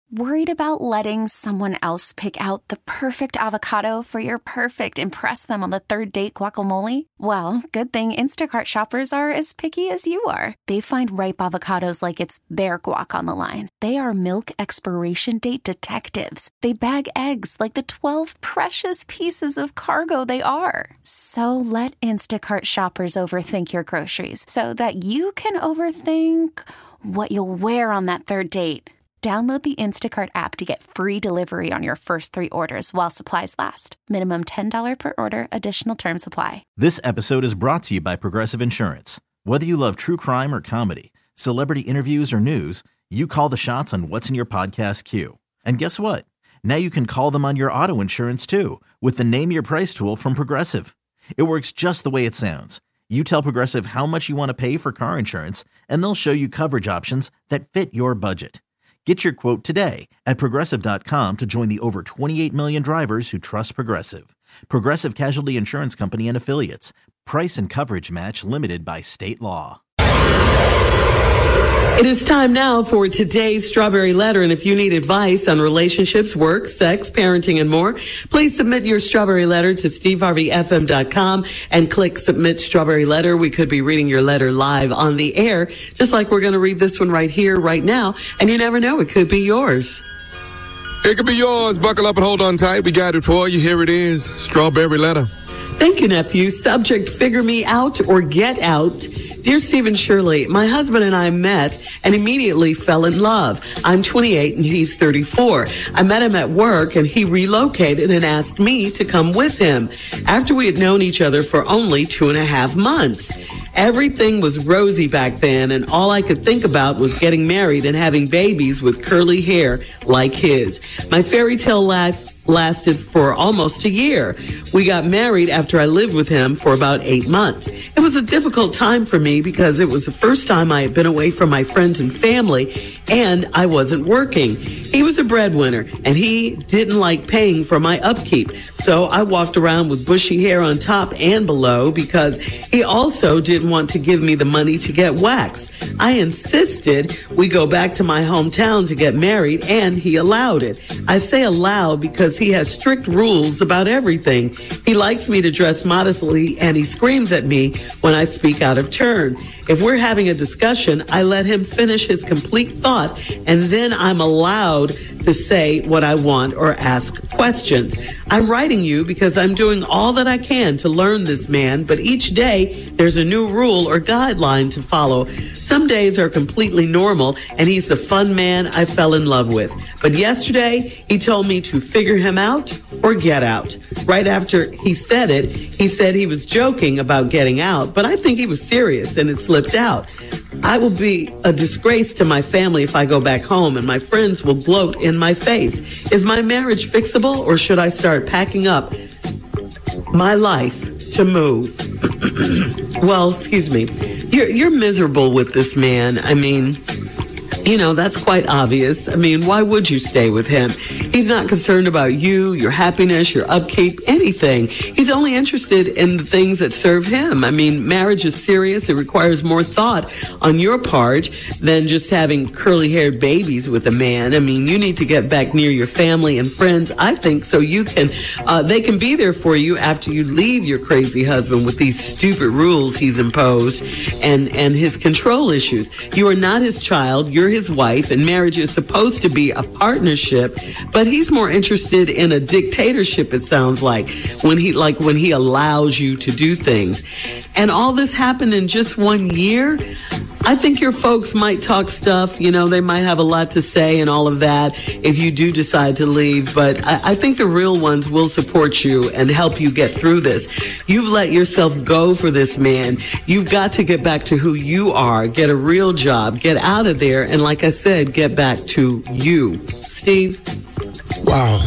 Worried about letting someone else pick out the perfect avocado for your perfect impress them on the third date guacamole? Well, good thing Instacart shoppers are as picky as you are. They find ripe avocados like it's their guac on the line. They are milk expiration date detectives. They bag eggs like the 12 precious pieces of cargo they are. So let Instacart shoppers overthink your groceries so that you can overthink what you'll wear on that third date. Download the Instacart app to get free delivery on your first 3 orders while supplies last. Minimum $10 per order. Additional terms apply. This episode is brought to you by Progressive Insurance. Whether you love true crime or comedy, celebrity interviews or news, you call the shots on what's in your podcast queue. And guess what? Now you can call them on your auto insurance too with the Name Your Price tool from Progressive. It works just the way it sounds. You tell Progressive how much you want to pay for car insurance, and they'll show you coverage options that fit your budget. Get your quote today at Progressive.com to join the over 28 million drivers who trust Progressive. Progressive Casualty Insurance Company and Affiliates. Price and coverage match limited by state law. It is time now for today's Strawberry Letter, and if you need advice on relationships, work, sex, parenting, and more, please submit your Strawberry Letter to SteveHarveyFM.com and click Submit Strawberry Letter. We could be reading your letter live on the air, just like we're going to read this one right here, right now, and you never know, it could be yours. It could be yours. Buckle up and hold on tight. We got it for you. Here it is, Strawberry Letter. Thank you, nephew. Subject, figure me out or get out. Dear Stephen Shirley, my husband and I met and immediately fell in love. I'm 28 and he's 34. I met him at work and he relocated and asked me to come with him after we had known each other for only 2.5 months. Everything was rosy back then, and all I could think about was getting married and having babies with curly hair like his. My fairy tale life lasted for almost a year. We got married after I lived with him for about 8 months. It was a difficult time for me because it was the first time I had been away from my friends and family, and I wasn't working. He was a breadwinner, and he didn't like paying for my upkeep. So I walked around with bushy hair on top and below because he also didn't want to give me the money to get waxed. I insisted we go back to my hometown to get married, and he allowed it. I say allowed because he has strict rules about everything. He likes me to dress modestly, and he screams at me when I speak out of turn. If we're having a discussion, I let him finish his complete thought, and then I'm allowed to say what I want or ask questions. I'm writing you because I'm doing all that I can to learn this man, but each day there's a new rule or guideline to follow. Some days are completely normal, and he's the fun man I fell in love with. But yesterday, he told me to figure him out or get out. Right after he said it, he said he was joking about getting out, but I think he was serious and it slipped out. I will be a disgrace to my family if I go back home, and my friends will gloat in my face. Is my marriage fixable, or should I start packing up my life to move? Well, excuse me. You're miserable with this man. I mean, you know, that's quite obvious. I mean, why would you stay with him? He's not concerned about you, your happiness, your upkeep, anything. He's only interested in the things that serve him. I mean, marriage is serious. It requires more thought on your part than just having curly-haired babies with a man. I mean, you need to get back near your family and friends, I think, so you can, they can be there for you after you leave your crazy husband with these stupid rules he's imposed and his control issues. You are not his child. You're his wife, and marriage is supposed to be a partnership, but he's more interested in a dictatorship, it sounds like, when he allows you to do things. And all this happened in just 1 year. I think your folks might talk stuff, you know, they might have a lot to say and all of that if you do decide to leave, but I think the real ones will support you and help you get through this. You've let yourself go for this man. You've got to get back to who you are, get a real job, get out of there, and like I said, get back to you. Steve? Wow.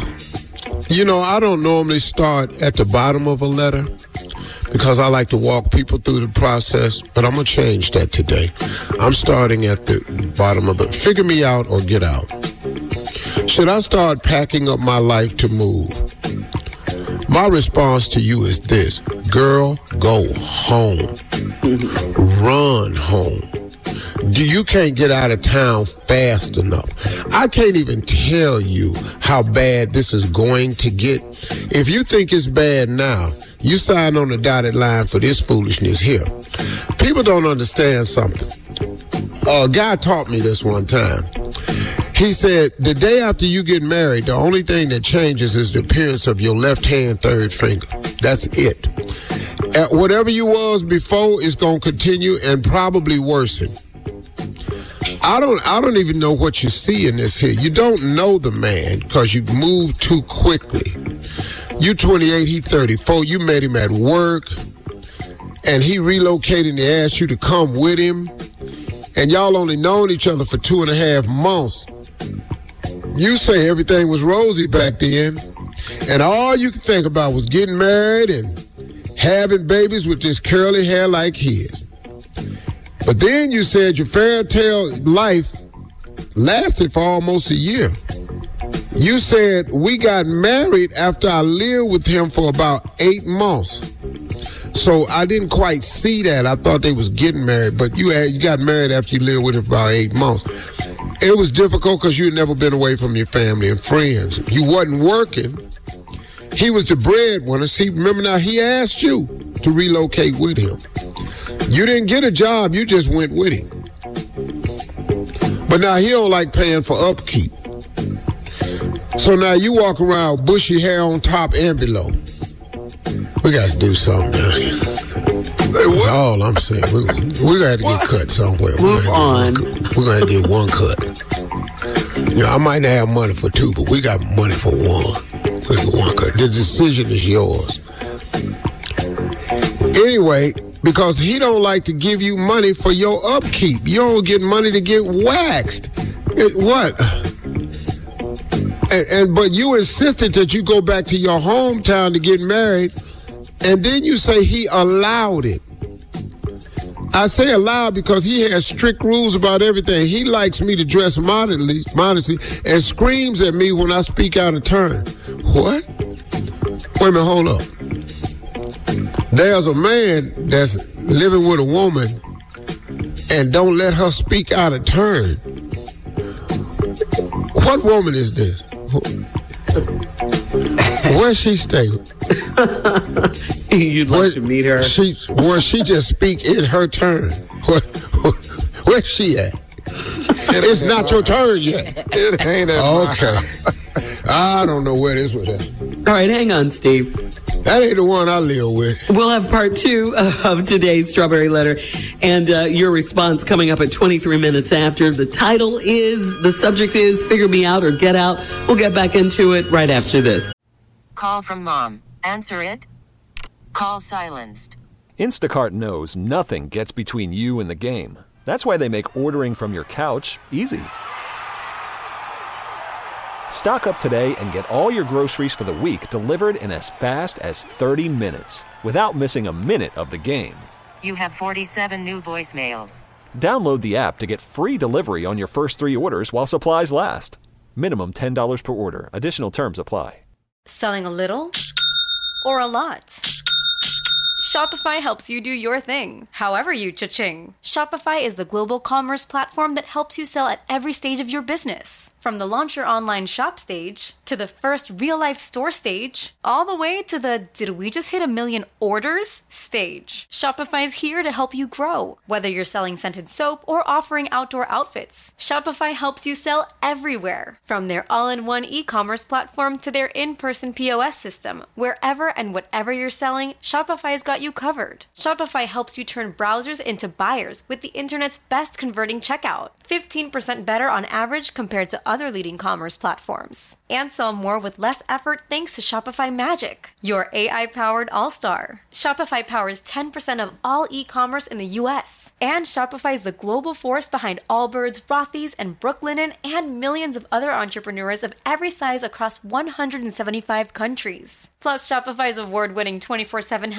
You know, I don't normally start at the bottom of a letter because I like to walk people through the process, but I'm going to change that today. I'm starting at the bottom of the figure me out or get out. Should I start packing up my life to move? My response to you is this: girl, go home. Run home. You can't get out of town fast enough. I can't even tell you how bad this is going to get. If you think it's bad now, you sign on the dotted line for this foolishness here. People don't understand something. A guy taught me this one time. He said, the day after you get married, the only thing that changes is the appearance of your left hand third finger. That's it. Whatever you was before is going to continue and probably worsen. I don't even know what you see in this here. You don't know the man because you moved too quickly. You 28, he 34. You met him at work, and he relocated and asked you to come with him, and y'all only known each other for 2.5 months. You say everything was rosy back then, and all you could think about was getting married and having babies with this curly hair like his. But then you said your fairy tale life lasted for almost a year. You said, we got married after I lived with him for about 8 months. So I didn't quite see that. I thought they was getting married, but you got married after you lived with him for about 8 months. It was difficult because you had never been away from your family and friends. You wasn't working. He was the breadwinner. See, remember now, he asked you to relocate with him. You didn't get a job, you just went with him. But now he don't like paying for upkeep. So now you walk around with bushy hair on top and below. We got to do something now. That's all I'm saying. We're going to have to get cut somewhere. Move on. We're going to get one cut. You know, I might not have money for two, but we got money for one. We get one cut. The decision is yours. Anyway, because he don't like to give you money for your upkeep. You don't get money to get waxed. What? But you insisted that you go back to your hometown to get married, and then you say he allowed it. I say allowed because he has strict rules about everything. He likes me to dress modestly and screams at me when I speak out of turn. What? Wait a minute, hold up. There's a man that's living with a woman and don't let her speak out of turn. What woman is this? Where she stay? You'd like to meet her? Where she just speak in her turn. Where's she at? It's not your turn yet. It ain't at okay. I don't know where this was at. All right, hang on, Steve. That ain't the one I live with. We'll have part 2 of today's Strawberry Letter and your response coming up at 23 minutes after. The subject is Figure Me Out or Get Out. We'll get back into it right after this. Call from mom. Answer it. Call silenced. Instacart knows nothing gets between you and the game. That's why they make ordering from your couch easy. Stock up today and get all your groceries for the week delivered in as fast as 30 minutes without missing a minute of the game. You have 47 new voicemails. Download the app to get free delivery on your first 3 orders while supplies last. Minimum $10 per order. Additional terms apply. Selling a little or a lot? Shopify helps you do your thing, however you cha-ching. Shopify is the global commerce platform that helps you sell at every stage of your business. From the launch your online shop stage, to the first real-life store stage, all the way to the did we just hit 1 million orders stage. Shopify's here to help you grow. Whether you're selling scented soap or offering outdoor outfits, Shopify helps you sell everywhere. From their all-in-one e-commerce platform to their in-person POS system, wherever and whatever you're selling, Shopify's got you covered. Shopify helps you turn browsers into buyers with the internet's best converting checkout. 15% better on average compared to other leading commerce platforms. And sell more with less effort thanks to Shopify Magic, your AI-powered all-star. Shopify powers 10% of all e-commerce in the US. And Shopify is the global force behind Allbirds, Rothy's, and Brooklinen, and millions of other entrepreneurs of every size across 175 countries. Plus, Shopify's award-winning 24/7 help is there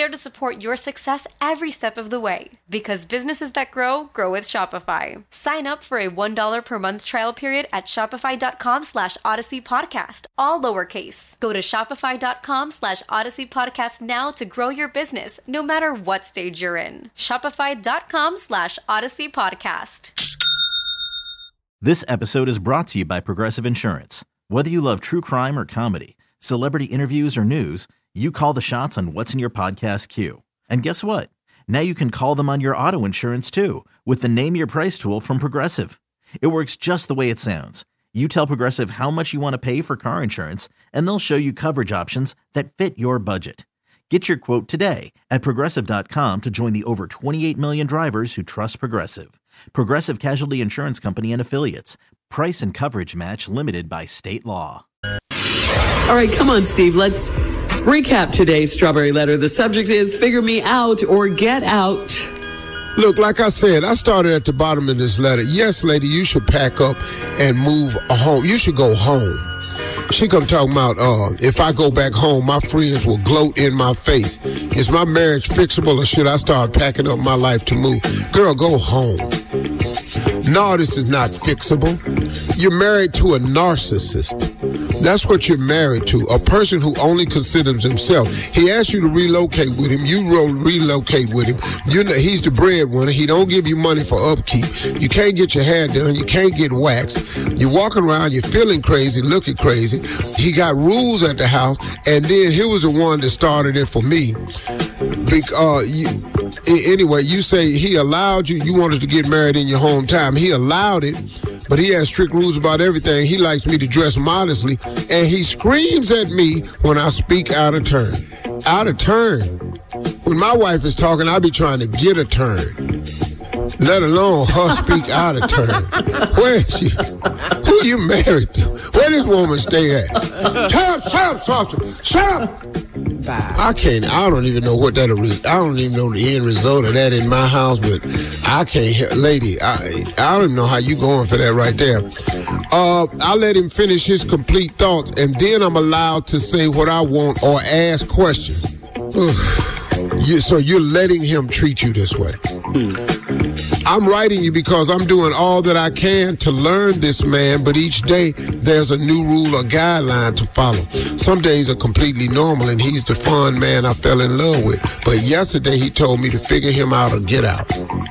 there to support your success every step of the way. Because businesses that grow, grow with Shopify. Sign up for a $1 per month trial period at shopify.com/Odyssey Podcast, all lowercase. Go to shopify.com/Odyssey Podcast now to grow your business, no matter what stage you're in. Shopify.com/Odyssey Podcast. This episode is brought to you by Progressive Insurance. Whether you love true crime or comedy, celebrity interviews or news, you call the shots on what's in your podcast queue. And guess what? Now you can call them on your auto insurance too with the Name Your Price tool from Progressive. It works just the way it sounds. You tell Progressive how much you want to pay for car insurance, and they'll show you coverage options that fit your budget. Get your quote today at Progressive.com to join the over 28 million drivers who trust Progressive. Progressive Casualty Insurance Company and Affiliates. Price and coverage match limited by state law. All right, come on, Steve. Let's recap today's Strawberry Letter. The subject is Figure Me Out or Get Out. Look, like I said, I started at the bottom of this letter. Yes, lady, you should pack up and move home. You should go home. She come talking about, if I go back home, my friends will gloat in my face. Is my marriage fixable or should I start packing up my life to move? Girl, go home. No, this is not fixable. You're married to a narcissist. That's what you're married to, a person who only considers himself. He asks you to relocate with him. You relocate with him. You know, he's the breadwinner. He don't give you money for upkeep. You can't get your hair done. You can't get waxed. You're walking around. You're feeling crazy, looking crazy. He got rules at the house, and then he was the one that started it for me. Anyway, you say he allowed you. You wanted to get married in your hometown. He allowed it. But he has strict rules about everything. He likes me to dress modestly, and he screams at me when I speak out of turn. Out of turn. When my wife is talking, I be trying to get a turn, let alone her speak out of turn. Where is she? Who you married to? Where this woman stay at? Shut up. I don't even know what that is. I don't even know the end result of that in my house, but I can't, lady, I don't even know how you going for that right there. I let him finish his complete thoughts, and then I'm allowed to say what I want or ask questions. So you're letting him treat you this way. I'm writing you because I'm doing all that I can to learn this man, but each day there's a new rule or guideline to follow. Some days are completely normal, and he's the fun man I fell in love with. But yesterday he told me to figure him out or get out.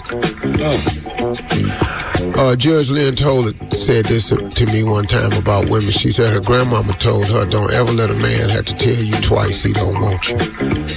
Judge Lynn said this to me one time about women. She said her grandmama told her, don't ever let a man have to tell you twice he don't want you.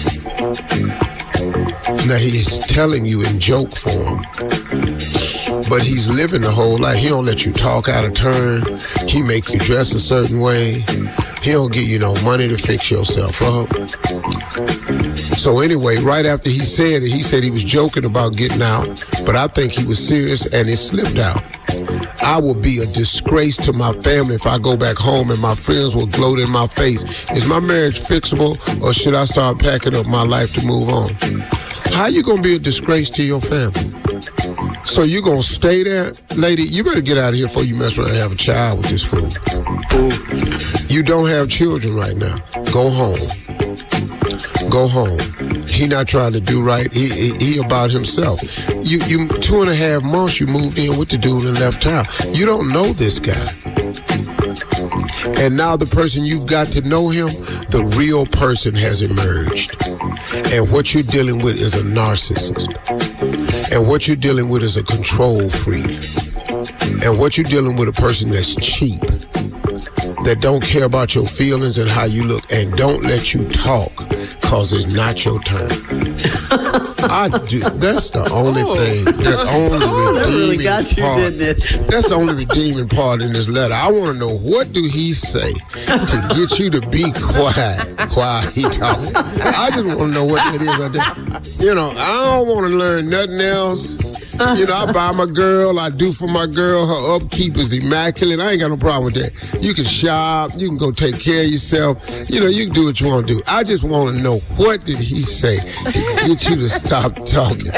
Now he's telling you in joke form, but he's living the whole life. He don't let you talk out of turn. He make you dress a certain way. He don't give you no money to fix yourself up. So anyway, right after he said it, he said he was joking about getting out, but I think he was serious and it slipped out. I will be a disgrace to my family if I go back home and my friends will gloat in my face. Is my marriage fixable or should I start packing up my life to move on? How you gonna be a disgrace to your family? So you gonna stay there? Lady, you better get out of here before you mess around and have a child with this fool. You don't have children right now. Go home. Go home. He not trying to do right. He about himself. You 2.5 months you moved in with the dude and left town. You don't know this guy. And now the person you've got to know him, the real person has emerged. And what you're dealing with is a narcissist. And what you're dealing with is a control freak. And what you're dealing with a person that's cheap, that don't care about your feelings and how you look, and don't let you talk because it's not your turn. That's the only thing. That's the only redeeming part in this letter. I want to know, what do he say to get you to be quiet while he talking? I just want to know what that is right there. You know, I don't want to learn nothing else. You know, I buy my girl, I do for my girl, her upkeep is immaculate. I ain't got no problem with that. You can shop, you can go take care of yourself. You know, you can do what you want to do. I just want to know, what did he say to get you to stop talking?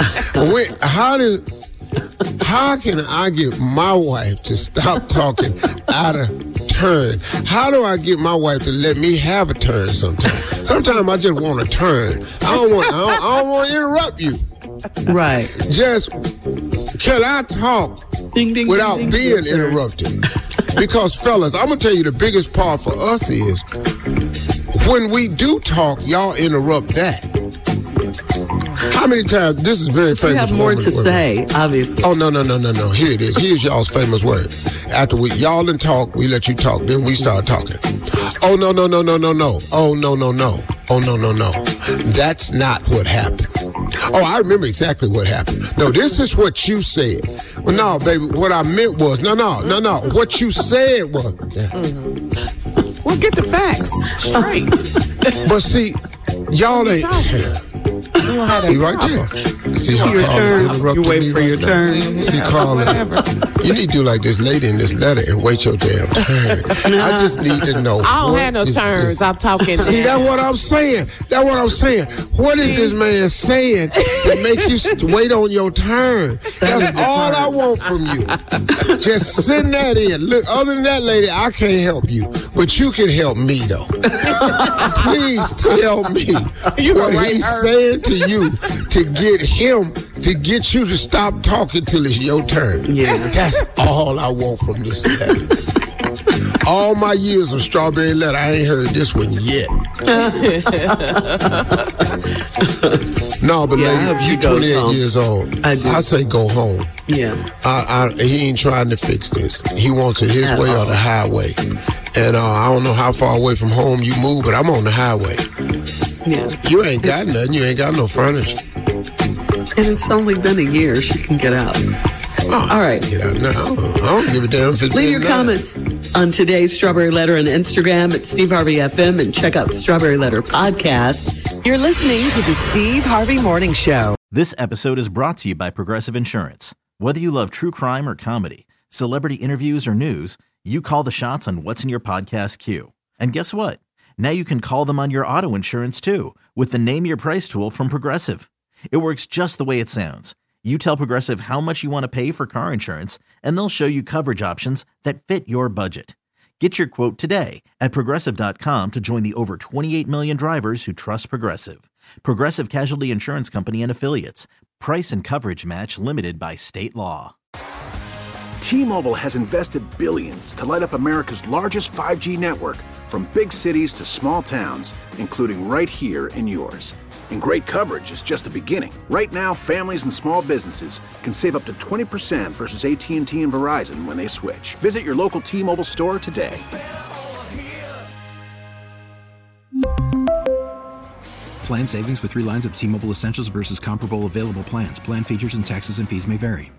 How can I get my wife to stop talking out of turn. How do I get my wife to let me have a turn sometimes? Sometimes I just want a turn. I don't want to interrupt you. Right. Just, can I talk without being interrupted? Because, fellas, I'm going to tell you the biggest part for us is when we do talk, y'all interrupt that. How many times, this is very famous. You have more to say, obviously. Oh, no. Here it is. Here's y'all's famous word. After y'all done talk, we let you talk. Then we start talking. Oh, no. Oh, no. Oh, no. That's not what happened. Oh, I remember exactly what happened. No, this is what you said. Well, no, baby, what I meant was, no. What you said was. Yeah. Mm-hmm. Well, get the facts straight. But see, y'all ain't. See right there. See how Carla interrupted you wait me for your turn. See, Carla, you need to do like this lady in this letter and wait your damn turn. I just need to know. I don't have no turns. I'm talking. See, that's what I'm saying. What is this man saying to make you wait on your turn? That's all I want from you. Just send that in. Look, other than that, lady, I can't help you. But you can help me, though. Please tell me what he's saying to you to get you to stop talking till it's your turn. Yeah. That's all I want from this letter. All my years of Strawberry Letter, I ain't heard this one yet. No, but lady, you 28 years old. I say go home. Yeah. He ain't trying to fix this. He wants it his way or the highway. And I don't know how far away from home you move, but I'm on the highway. Yeah. You ain't got nothing. You ain't got no furniture. And it's only been a year. She can get out. All right. Get out now. I don't give a damn if it's Leave your comments on today's Strawberry Letter on Instagram at Steve Harvey FM and check out the Strawberry Letter podcast. You're listening to the Steve Harvey Morning Show. This episode is brought to you by Progressive Insurance. Whether you love true crime or comedy, celebrity interviews or news, you call the shots on what's in your podcast queue. And guess what? Now you can call them on your auto insurance too with the Name Your Price tool from Progressive. It works just the way it sounds. You tell Progressive how much you want to pay for car insurance, and they'll show you coverage options that fit your budget. Get your quote today at Progressive.com to join the over 28 million drivers who trust Progressive. Progressive Casualty Insurance Company and Affiliates. Price and coverage match limited by state law. T-Mobile has invested billions to light up America's largest 5G network, from big cities to small towns, including right here in yours. And great coverage is just the beginning. Right now, families and small businesses can save up to 20% versus AT&T and Verizon when they switch. Visit your local T-Mobile store today. Plan savings with 3 lines of T-Mobile Essentials versus comparable available plans. Plan features and taxes and fees may vary.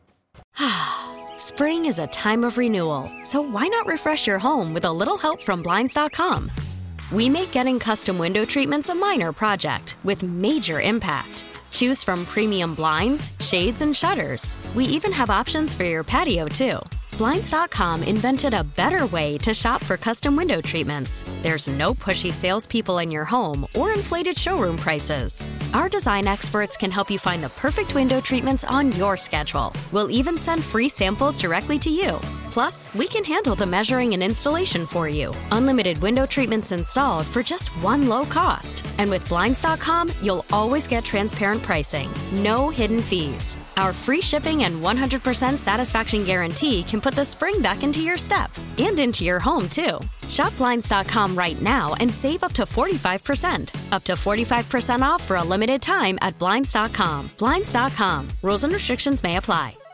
Spring is a time of renewal, so why not refresh your home with a little help from Blinds.com? We make getting custom window treatments a minor project with major impact. Choose from premium blinds, shades, and shutters. We even have options for your patio, too. Blinds.com invented a better way to shop for custom window treatments. There's no pushy salespeople in your home or inflated showroom prices. Our design experts can help you find the perfect window treatments on your schedule. We'll even send free samples directly to you. Plus, we can handle the measuring and installation for you. Unlimited window treatments installed for just one low cost. And with Blinds.com, you'll always get transparent pricing. No hidden fees. Our free shipping and 100% satisfaction guarantee can put the spring back into your step and into your home, too. Shop Blinds.com right now and save up to 45%. Up to 45% off for a limited time at Blinds.com. Blinds.com. Rules and restrictions may apply.